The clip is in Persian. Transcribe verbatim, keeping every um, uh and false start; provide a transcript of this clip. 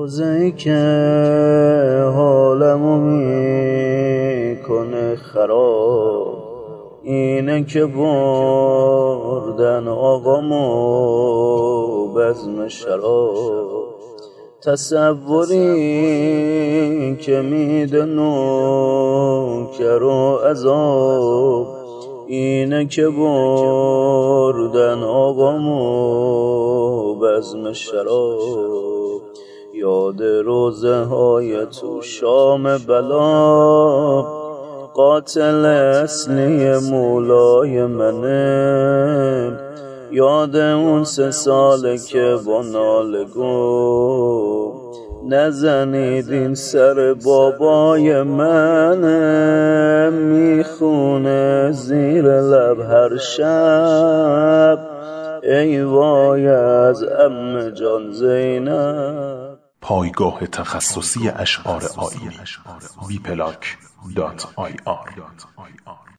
روزه‌ای که حالمو میکنه خراب، اینه که بردن آقامو بزم شراب. تصوری که میده نوکر و عذاب، اینه که بردن آقامو بزم شراب. یاد روزه های تو شام بلا، قاتل اصلی مولای منه. یاد اون سه ساله که با ناله گفت نزنید این سر بابای منه. میخونه زیر لب هر شب ای وای از عمه جان زینب. پایگاه تخصصی اشعار آیینی وی پلاک دات آی آر